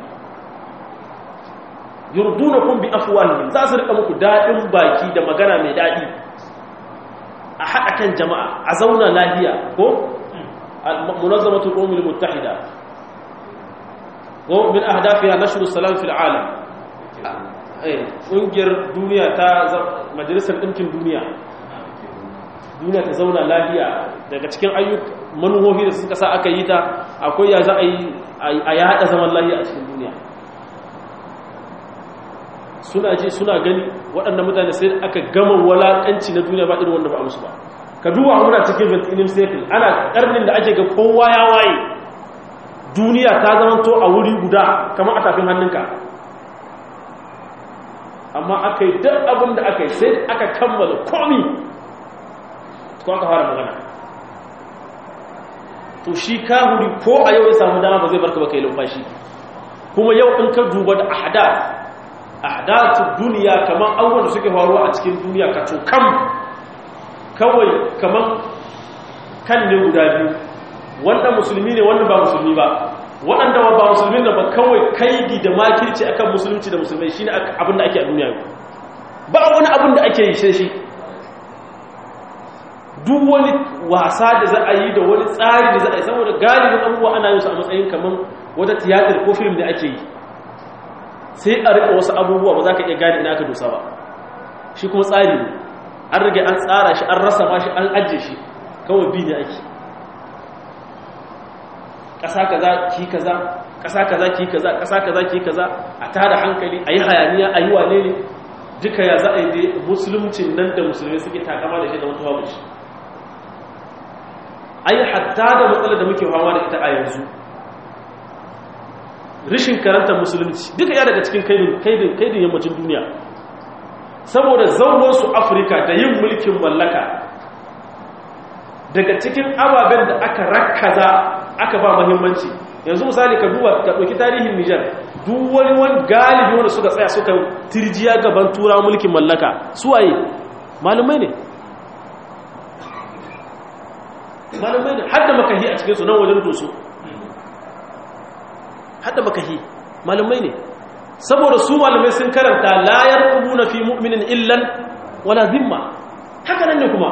yurduna kun bi afwahihim za su rika muku daɗin baki da magana mai daɗi a haɗa kan jama'a a zauna lafiya ko munazzamatul ummal muttahida ko min ahdafiha nashru salam fil alam ƙungiyar duniya ta majalisar ɗinkin duniya duniya ta zauna lafiya daga cikin ayyuka manuhohi da suka sa aka yi ta akwai ya za a yi a yaɗa zaman lafiya a cikin duniya suna ji suna gani waɗannan mutane sai aka gama walaƙanci na duniya ba irin wanda ba a musu ba ka duba muna cikin twenty-first century ana ƙarnin da ake ga kowa ya waye duniya ta zamanto a wuri guda kamar a tafin hannunka amma aka yi duk abin da aka yi sai aka kammala komi ko aka fara magana to shi kahuri ko a yau ya samu dama ba zai barka ba kai lumfashi kuma yau in ka duba da ahdath ahdathu duniya kamar abubuwan da suke faruwa a cikin duniya ka to kam kawai kamar kan ne guda biyu wanda musulmi ne wanda ba musulmi ba waɗanda ba musulmi da ba kawai kaidi da makirci akan musulunci da musulmai shine abin da ake a duniya ba wani abin da ake yi sai shi duk wani wasa da za a yi da wani tsari da za a yi saboda galibin abubuwa ana yin su a matsayin kamar wata tiyatar ko film da ake yi sai a rika wasu abubuwa ba za ka iya gane ina aka dosa ba shi kuma tsari ne an rage an tsara shi an rasa ma shi an ajiye shi kawai bi ne ake ƙasa kaza ki kaza ƙasa kaza ki kaza ƙasa kaza ki kaza a tada hankali a yi hayaniya a yi wane ne duka ya za a yi dai musulmcin nan da musulmai suke takama da shi da mutuwa ba shi ai hatta da matsalar da muke fama da ita a yanzu rishin karantar musulunci duka ya daga cikin kaidin kaidin yammacin duniya saboda zauwansu afirka da yin mulkin mallaka daga cikin ababen da aka rakkaza aka ba muhimmanci yanzu misali ka duba ka ɗauki tarihin Nijar duk wani wani galibi wanda suka tsaya suka tirjiya gaban tura mulkin mallaka su waye malumai ne malumai ne hadda makahi a cikin su nan wajen doso hadda makahi malumai ne saboda su malumai sun karanta la yarqubuna fi mu'minin illan wala zimma haka nan ne kuma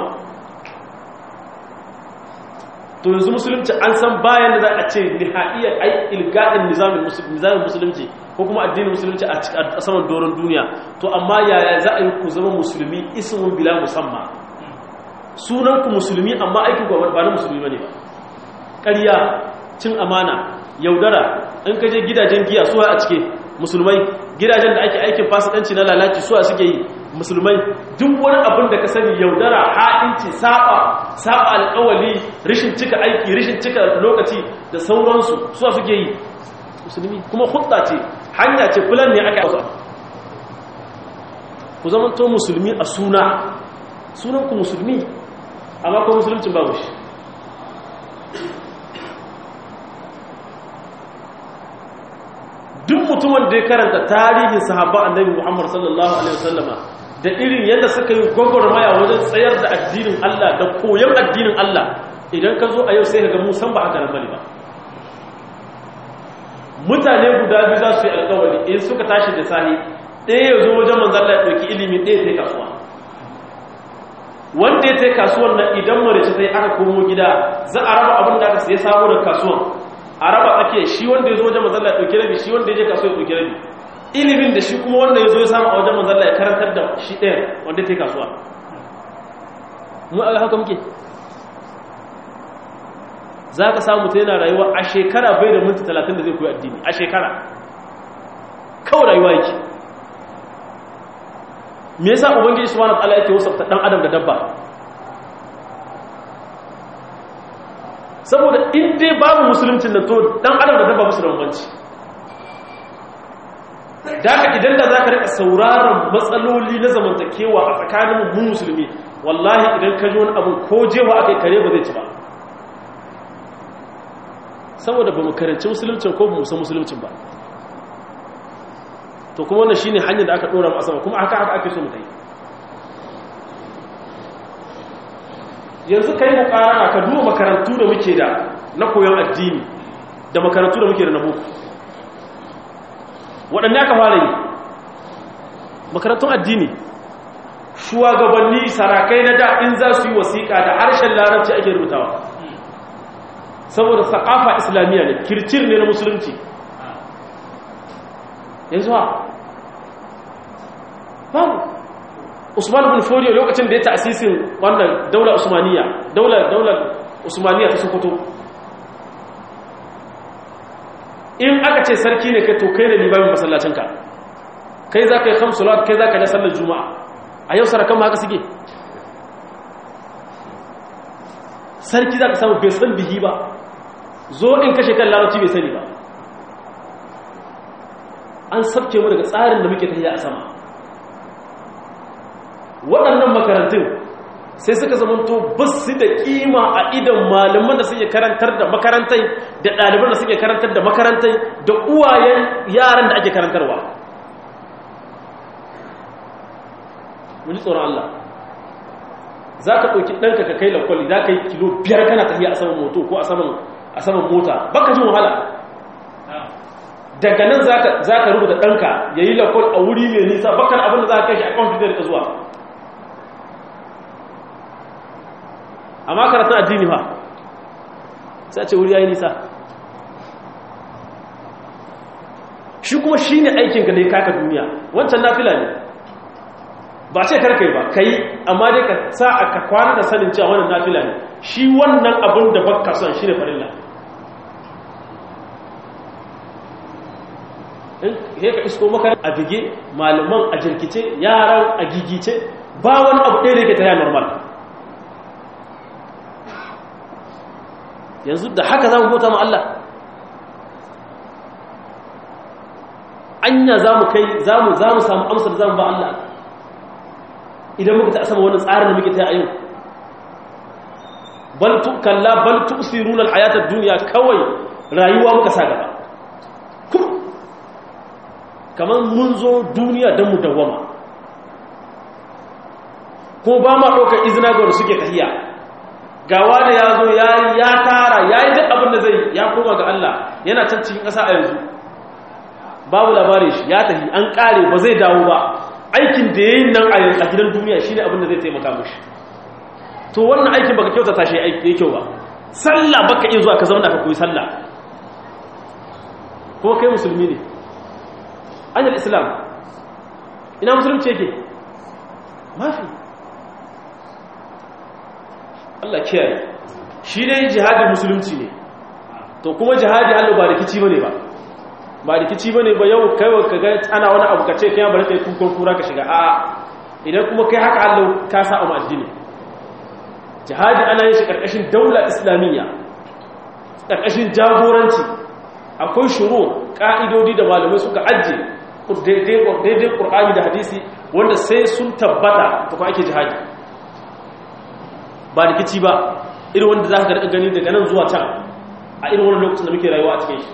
to yanzu musulunci an san bayan da za a ce nihaiyar ai ilgadin nizamin musulunci ko kuma addinin musulunci a saman doron duniya to amma yaya za a yi ku zama musulmi ismun bila musamma sunan ku musulmi amma aikin ku ba na musulmi bane ba ƙarya cin amana yaudara in ka je gidajen giya suwa a cike musulmai gidajen da ake aikin fasikanci na lalaci suwa suke yi musulmai duk wani abin da ka sani yaudara ha'inci saba saba alƙawali rishin cika aiki rishin cika lokaci da sauransu suwa suke yi musulmi kuma hudda ce hanya ce kulan ne aka yi ku zama to musulmi a suna sunan ku musulmi amma ko musuluncin babu shi duk mutumin da ya karanta tarihin sahaba annabi Muhammad sallallahu alaihi wasallama da irin yadda suka yi gwagwarmaya wajen tsayar da addinin Allah da koyon addinin Allah idan ka zo a yau sai ka ga musan ba haka nan bane ba mutane guda biyu za su yi alƙawari in suka tashi da sahi ɗaya ya zo wajen manzon Allah ya ɗauki ilimi ɗaya sai kasuwa wanda ya sai kasuwan nan idan marice sai aka komo gida za a raba abin da aka sai samu da kasuwan a raba tsakiya shi wanda ya zo wajen manzon Allah ya ɗauki rabi shi wanda ya je kasuwa ya ɗauki rabi ilimin da shi kuma wanda ya zo ya samu a wajen manzon Allah ya karantar da shi ɗaya wanda ya sai kasuwa mu a haka muke za ka samu ta yana rayuwa a shekara bai da minti talatin da zai koyi addini a shekara kawai rayuwa yake me yasa ubangiji subhanahu wataala yake wasafta dan adam da dabba saboda in dai babu musuluncin da to dan adam da dabba musu da bambanci daga idan da zaka rika sauraron matsaloli na zamantakewa a tsakanin mu musulmi wallahi idan ka ji wani abu ko jewa akai kare ba zai ci ba saboda ba mu karanci musuluncin ko ba mu san musuluncin ba to kuma wannan shine hanyar da aka dora mu asama kuma haka haka ake so mu tayi yanzu kai mu karana ka duba makarantu da muke da na koyon addini da makarantu da muke da na boko waɗanne aka fara yi makarantun addini shugabanni sarakai na da in za su yi wasiƙa da harshen larabci ake rubutawa saboda saƙafa islamiyya ne kircir ne na musulunci yanzu ha babu usman bin fodiyo lokacin da ya ta'asisin wannan daular usmaniya daular daular usmaniya ta sokoto in aka ce sarki ne kai to kai ne limamin masallacinka kai za ka yi khamsulat kai za ka ja sallar juma'a a yau sarakan ma haka suke sarki za ka samu bai san bihi ba zo in kashe kan larabci bai sani ba an sabke mu daga tsarin da muke tafiya a sama waɗannan makarantun sai suka zamanto basu da kima a idan malaman da suke karantar da makarantai da ɗaliban da suke karantar da makarantai da uwayen yaran da ake karantarwa mun ji tsoron Allah za ka ɗauki ɗanka ka kai lakwali za ka yi kilo biyar kana tafiya a saman moto ko a saman mota baka jin wahala daga nan za ka rubuta ɗanka ya yi lakwal a wuri mai nisa bakan abin da za ka kai shi a kwamfutar ka zuwa amma karatun addini ba sai ce wuri ya yi nisa shi kuma shi ne aikinka da ya kaka duniya wancan nafila ne ba ce karkai ba ka yi amma dai ka sa a ka kwana da sanin cewa wannan nafila ne shi wannan abin da baka son shi ne farilla in ka isko makarar a bige malaman a jirkice yaran a gigice ba wani abu ɗaya da yake ta yi normal yanzu da haka za mu bauta ma Allah anya za mu kai za mu za mu samu amsar za mu ba Allah idan muka ta sama wannan tsarin da muke ta a yau bal tu kalla bal tusiruna alhayata ad-dunya kawai rayuwa muka sa gaba kaman mun zo duniya dan mu dawama ko ba ma ɗaukar izina ga wanda suke tahiya gawa da ya zo ya tara ya yi duk abin da zai ya koma ga Allah yana can cikin ƙasa a yanzu babu labarin shi ya tafi an ƙare ba zai dawo ba aikin da ya yi nan a gidan duniya shi ne abin da zai taimaka mashi to wannan aikin baka kyauta tashi ya kyau ba sallah baka iya zuwa ka zauna ka koyi sallah kuma kai musulmi ne anyar islam ina musulunci yake mafi Allah kiyaye shi dai jihadin musulunci ne to kuma jihadi Allah ba rikici bane ba ba rikici bane ba yau kai ka ga ana wani abu kace kai bari kai kukun kura ka shiga a idan kuma kai haka Allah ka sa mu addini jihadi ana yin shi karkashin daula islamiyya karkashin jagoranci akwai shuru ka'idodi da malamai suka ajje daidai Qur'ani da hadisi wanda sai sun tabbata to ko ake jihadi ba rikici ba irin wanda za ka gani daga nan zuwa can a irin wani lokacin da muke rayuwa a cikin shi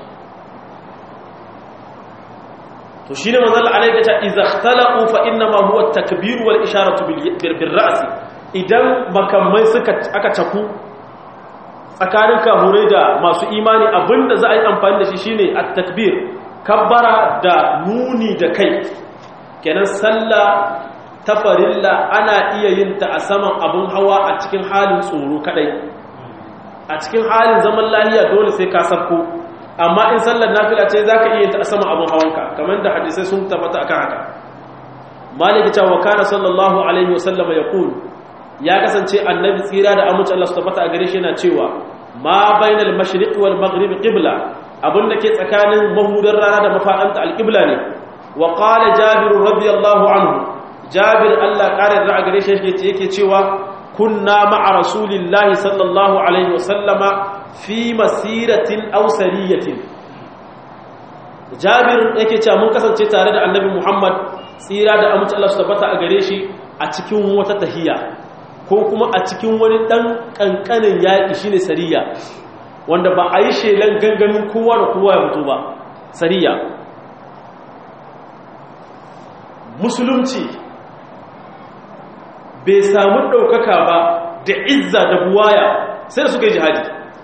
to shi ne manzal alaikata iza ikhtalaqu fa innama huwa at-takbir wal isharatu bil ra's idan makamai suka aka caku tsakanin kafurai da masu imani abinda za a yi amfani da shi shine at-takbir kabbara da nuni da kai kenan sallah ta farilla ana iya yin ta a saman abin hawa a cikin halin tsoro kadai a cikin halin zaman lahiya dole sai ka sarko amma in sallar nafila ce zaka iya yin ta a saman abin hawanka kamar da hadisai sun tabbata akan haka maliki cewa kana sallallahu alaihi wasallam yaqul ya kasance annabi tsira da amince Allah su tabbata a gare shi yana cewa ma bainal mashriq wal maghrib qibla abinda ke tsakanin mahudar rana da mafadanta alqibla ne wa qala jabir radiyallahu anhu jabir Allah ƙarar da a gare shi yake cewa kunna ma'a rasulillahi sallallahu alaihi wasallama fi masiratin aw sariyatin Jabir yake cewa mun kasance tare da Annabi Muhammad tsira da amince Allah su tabbata a gare shi a cikin wata tahiya ko kuma a cikin wani dan kankanin yaki shine sariya wanda ba a yi shelan gangamin kowa da kowa ya fito ba sariya musulunci bai samu daukaka ba da izza da buwaya sai da suka yi jihadi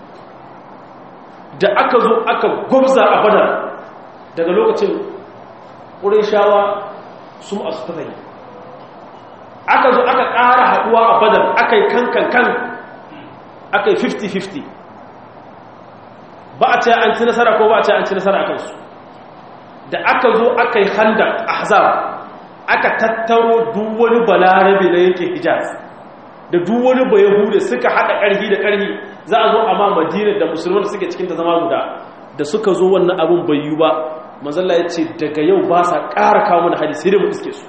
da aka zo aka gwabza a Badar daga lokacin ƙurayshawa su masu fatari aka zo aka ƙara haɗuwa a Badar aka yi kankankan aka yi fifty fifty ba a ce an ci nasara ko ba a ce an ci nasara a kansu da aka zo aka yi handar ahzab aka tattaro duk wani balarabe na yankin Hijaz da duk wani bayahude suka haɗa ƙarfi da ƙarfi za a zo a ma Madina da musulman da suke cikin ta zama guda da suka zo wannan abin bai yi ba manzalla ya ce daga yau ba sa ƙara kawo mana hadisi da mu iske su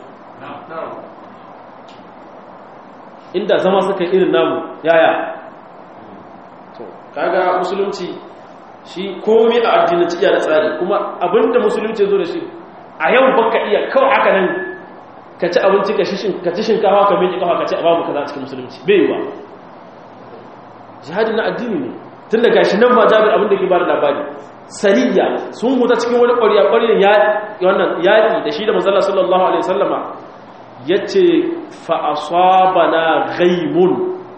inda zama suka yi irin namu yaya to kaga musulunci shi komai a addinanci iya da tsari kuma abinda musulunci zo da shi a yau baka iya kawai haka nan ka ci abinci ka ci shinkawa ka miƙe kafa ka ci abamu kaza a cikin musulunci bai yi ba jihadi na addini ne tun da gashi nan ma Jabir abin da ke bada labari sariya sun huta cikin wani ƙwarya-ƙwaryen yaƙi da shi da manzala sallallahu alaihi wasallama ya ce fa'asabana ghaimun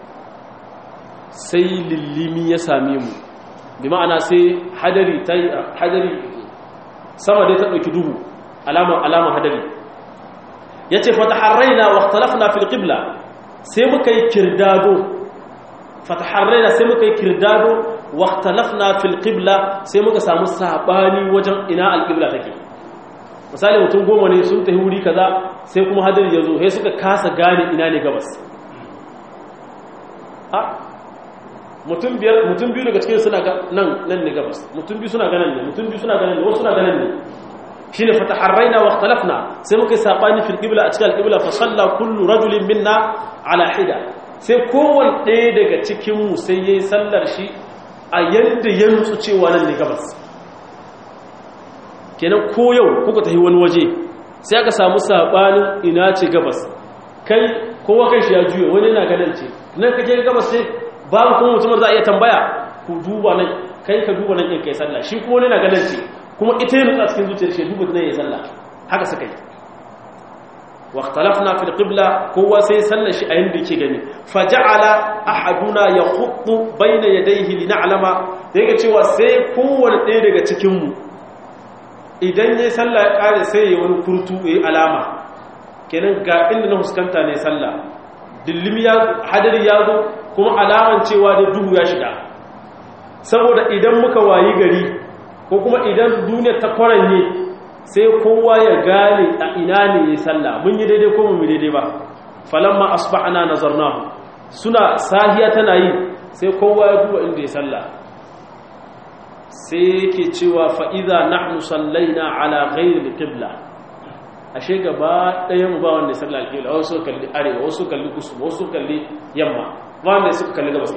sai lillimi ya same mu bi ma'ana sai hadari ta hadari sama dai ta ɗauki duhu alama hadari ya ce fataharraina wa ikhtalafna fil qibla sai muka yi kirdado fataharraina sai muka yi kirdado waqtalafna fil qibla sai muka samu sabani wajen ina alqibla take misali mutum goma ne sun tafi wuri kaza sai kuma hadari yazo sai suka kasa gane ina ne gabas a mutum biyar mutum biyu daga cikin suna nan nan ne gabas mutum biyu suna ganin ne mutum biyu suna ganin ne wasu suna ganin ne shine fataharraina waqtalafna sai muka yi sabani fil qibla a cikin alqibla fa salla kullu rajulin minna ala hida sai kowanne ɗaya daga cikin mu sai yayi sallar shi a yadda ya nutsu cewa nan ne gabas kenan ko yau kuka tafi wani waje sai aka samu sabanin ina ce gabas kai kowa kai shi ya juye wani yana ganin ce nan kake gabas ce babu kuma mutum za a iya tambaya ku duba nan kai ka duba nan in kai sallah shi kuma wani yana ganin ce kuma ita yana cikin zuciyar shi duba nan yayin sallah haka suka yi واختلفنا في القبلة هو سيسل شيء عندي كجني فجعل أحدنا يخط بين يديه لنعلم يجي cewa sai kowanne ɗaya daga cikin mu idan yayin sallah ya kare sai ya wani kurtu yayi alama kenan ga inda na huskanta ne sallah dillimi ya hadari ya zo kuma alaman cewa da duhu ya shiga saboda idan muka wayi gari ko kuma idan duniya ta kwaranye sai kowa ya gane a ina ne ya sallah mun yi daidai ko mun yi daidai ba falamma asbahna nazarnahu suna sahiya tana yi sai kowa ya duba inda ya sallah sai yake cewa fa idza nahnu sallaina ala ghayri alqibla ashe gaba ɗayan mu ba wanda ya sallah alqibla wasu kalli arewa wasu kalli kusu wasu kalli yamma wanda suka kalli gabas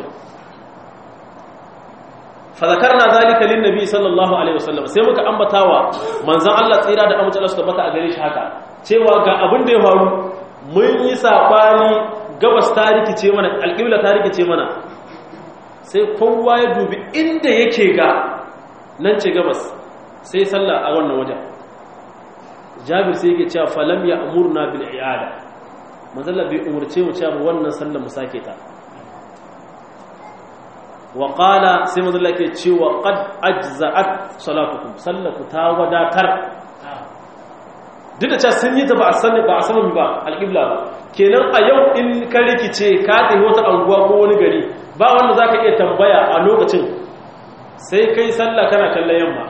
fadakarna zalika linnabi sallallahu alaihi wasallam sai muka ambatawa manzon Allah tsira da amince Allah su tabbata a gare shi haka cewa ga abin da ya faru mun yi sabani gabas ta rikice mana alqibla ta rikice mana sai kowa ya dubi inda yake ga nan ce gabas sai sallah a wannan wajen Jabir sai yake cewa falam ya amurna bil i'ada manzon Allah bai umurce mu cewa wannan sallar mu sake ta وقال سيما الله ke cewa qad ajza'at salatukum sallatu ta wadatar duk da cewa sun yi ta ba a sani ba a saman ba alqibla ba kenan a yau in ka rikice ka tafi wata anguwa ko wani gari ba wanda zaka iya tambaya a lokacin sai kai sallah kana kallon yamma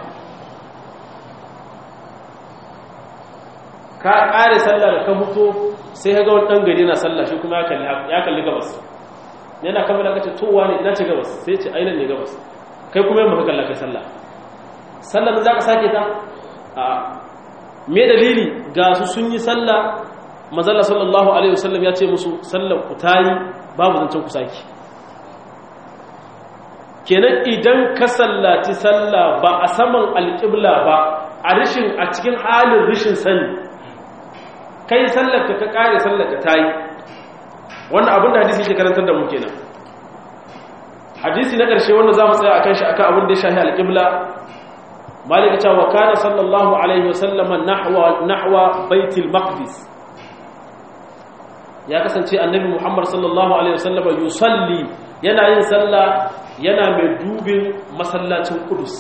ka kare sallah da ka mutu sai ka ga wani dan gari na sallah shi kuma ya kalli ya kalli gabas yana kamar kace to wane ina ce gabas sai ce ainihin ne gabas kai kuma yamma ka kalla kai sallah sallar da zaka sake ta a me dalili ga su sun yi sallah manzala sallallahu alaihi wasallam ya ce musu sallar ku tayi babu zancen ku saki kenan idan ka sallaci sallah ba a saman alqibla ba a rishin a cikin halin rishin sani kai sallarka ka kare sallarka tayi wannan abin da hadisi ke karantar da mu kenan. hadisi na ƙarshe wanda zamu tsaya akan shi akan abin da ya shahi al-qibla malika ta wa kana sallallahu alaihi wasallama nahwa nahwa baitul maqdis ya kasance annabi Muhammad sallallahu alaihi wasallama yusalli yana yin sallah yana mai dubin masallacin Qudus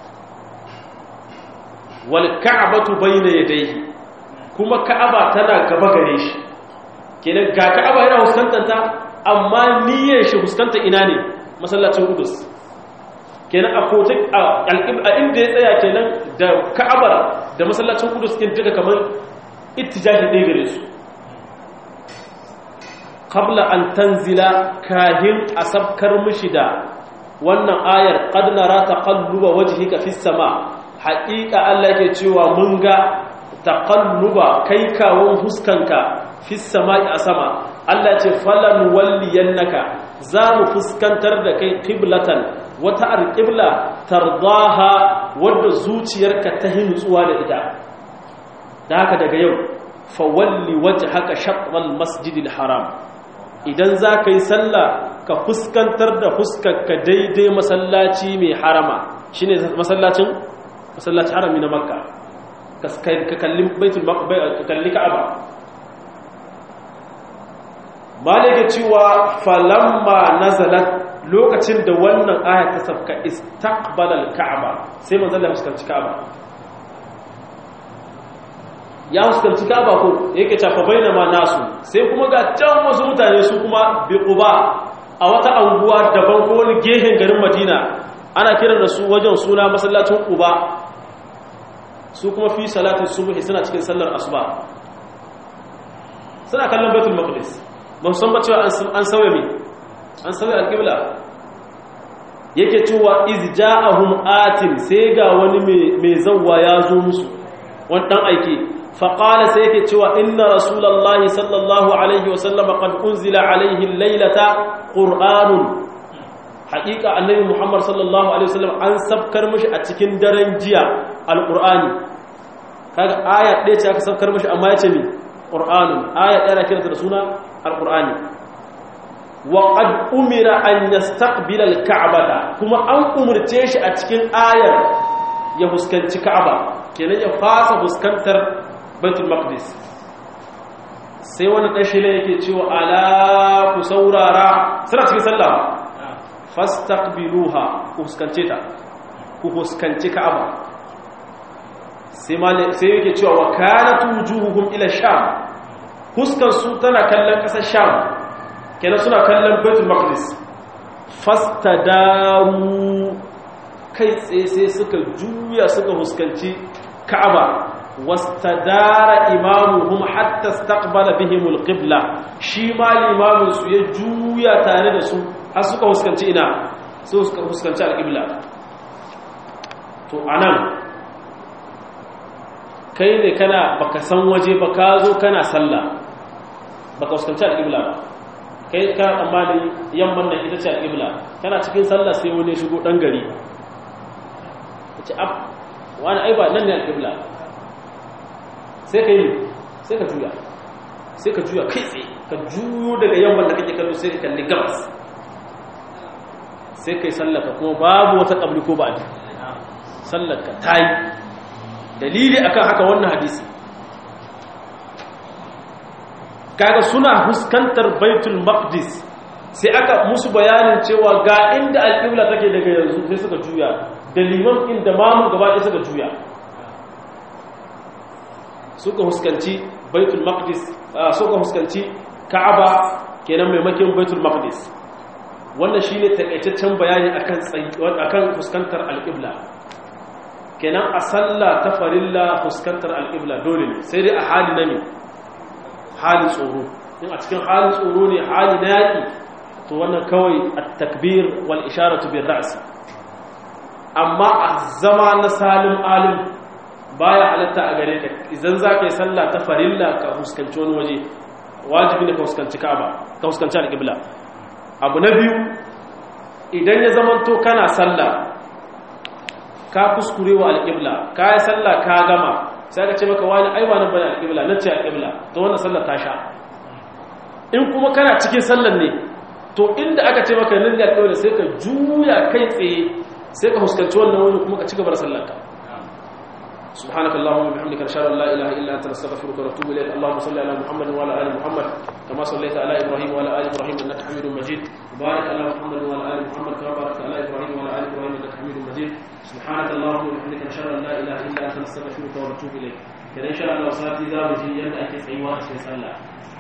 wal ka'batu bayna yadayhi kuma ka'aba tana gaba gare shi kenan ga ka'aba yana fuskantar ta amma niyyar shi fuskantar ina ne masallacin Qudus kenan a kotin a inda ya tsaya kenan da ka'abar da masallacin Qudus kin duka kamar ittijahi ɗaya gare su qabla an tanzila kahin asabkar mishi da wannan ayar qad nara taqalluba wajhika fis sama haqiqa Allah yake cewa mun ga taqalluba kai kawon huskanka fis sama'i a sama Allah ce falan walliyannaka za mu fuskantar da kai qiblatan wata alqibla tardaha wadda zuciyarka ta hinutsuwa da ita da haka daga yau fa walli wajhaka shatral masjidil haram idan za ka yi sallah ka fuskantar da fuskarka daidai masallaci mai harama shi ne masallacin masallaci harami na makka ka kalli baitul ka kalli ka'aba malaka cewa falamma nazalat lokacin da wannan aya ta safka istaqbala al-ka'aba sai manzon Allah fuskanci ka'aba ya fuskanci ka'aba ko yake tafa bainama nasu sai kuma ga can wasu mutane su kuma bi quba a wata anguwa daban ko wani gehen garin Madina ana kiran da su wajen suna masallacin quba su kuma fi salatin subhi suna cikin sallar asuba suna kallon baitul maqdis ba san ba cewa an sauya me an sauya alqibla yake cewa iz ja'ahum atin sai ga wani mai zawwa ya zo musu wani dan aike فقال سيكي تشوى إن رسول الله صلى الله عليه وسلم قد أنزل عليه الليلة قرآن حقيقة النبي محمد صلى الله عليه وسلم أن سبكر مش أتكين درنجيا القرآن هذا آية ليش أك سبكر مش أما يتمي قرآن آية أنا كنت رسولنا القرآن وقد أمر أن يستقبل الكعبة كما أن أمر تيش أتكين آية يهسكن كعبة كنا يفاس هسكنتر baitul maqdis sai wani dan shile yake cewa ala ku saurara suna cikin sallah fastaqbiluha ku huskance ta ku huskanci ka'aba sai mali sai yake cewa wa kanat wujuhuhum ila sham huskan su tana kallon kasar sham kenan suna kallon baitul maqdis fastadaru kai tsaye sai suka juya suka huskanci ka'aba wastadara imamuhum hatta istaqbala bihim alqibla shi ma limamin su ya juya tare da su har suka huskanci ina su suka huskanci alqibla to anan kai ne kana baka san waje ba ka zo kana sallah baka huskanci alqibla ba kai ka tsammani yamman nan ita ce alqibla kana cikin sallah sai wani shigo dan gari ce ab wani ai ba nan ne alqibla sai ka yi sai ka juya sai ka juya kai tsaye ka juyo daga yamman da kake kallo sai ka kalli gabas sai ka yi sallaka kuma babu wata ƙabli ko ba a sallaka ta yi dalili akan haka wannan hadisi kaga suna huskantar baitul maqdis sai aka musu bayanin cewa ga inda alƙibla take daga yanzu sai suka juya da liman inda mamu gaba ɗaya suka juya suka huskanci baitul maqdis suka huskanci ka'aba kenan maimakon baitul maqdis wannan shine takaitaccen bayani akan akan fuskantar al-qibla kenan a sallah ta farilla fuskantar al-qibla dole ne sai dai a hali na ne hali tsoro in a cikin hali tsoro ne hali na yaki to wannan kawai at-takbir wal isharatu bir ra's amma a zama na salim alim baya halatta a gare ka idan za ka yi sallah ta farilla ka fuskanci wani waje wajibi ne ka fuskanci ka'aba ka fuskanci al-qibla abu na biyu idan ya zamanto kana sallah ka kuskure wa alqibla ka yi sallah ka gama sai ka ce maka wani ai ba nan bane alqibla nan ce alqibla to wannan sallar ta sha in kuma kana cikin sallar ne to inda aka ce maka nan ne alqibla sai ka juya kai tsaye sai ka fuskanci wannan wani kuma ka ci gaba da sallarka سبحانك اللهم وبحمدك نشهد ان لا اله الا انت نستغفرك ونتوب اليك اللهم صل على محمد وعلى ال محمد كما صليت على ابراهيم وعلى ال ابراهيم انك حميد مجيد وبارك على محمد وعلى ال محمد كما باركت على ابراهيم وعلى ال ابراهيم انك حميد مجيد سبحانك اللهم وبحمدك نشهد ان لا اله الا انت نستغفرك ونتوب اليك كده ان شاء الله وصلاتي ذا بجي يد ake tsayuwa cikin sallah